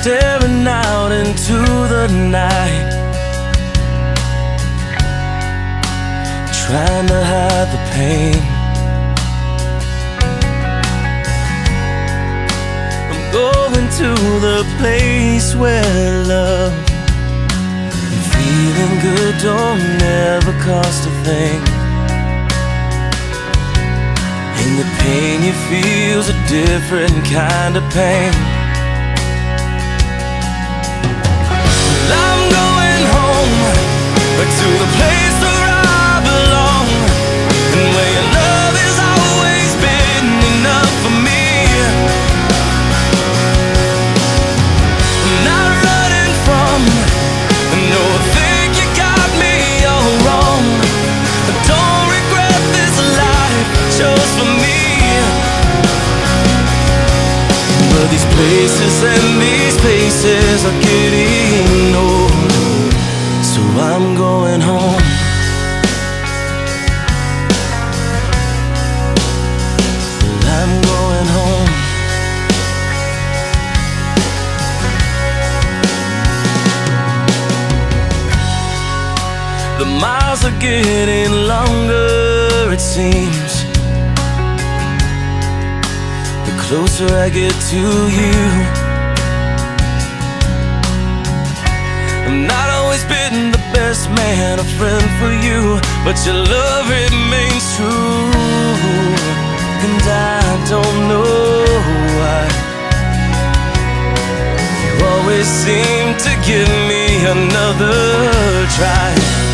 staring out into the night, trying to hide the pain. I'm going to the place where love and feeling good don't ever cost a thing. And the pain you feel's a different kind of pain. I'm going home, to the place where I belong, and where your love has always been enough for me. I'm not running from, no, I think you got me all wrong. I don't regret this life I chose for me. But these places and these faces are getting old, so I'm going home. I'm going home. The miles are getting longer, it seems, the closer I get to you. I'm not always been the best man, a friend for you, but your love remains true. And I don't know why you always seem to give me another try.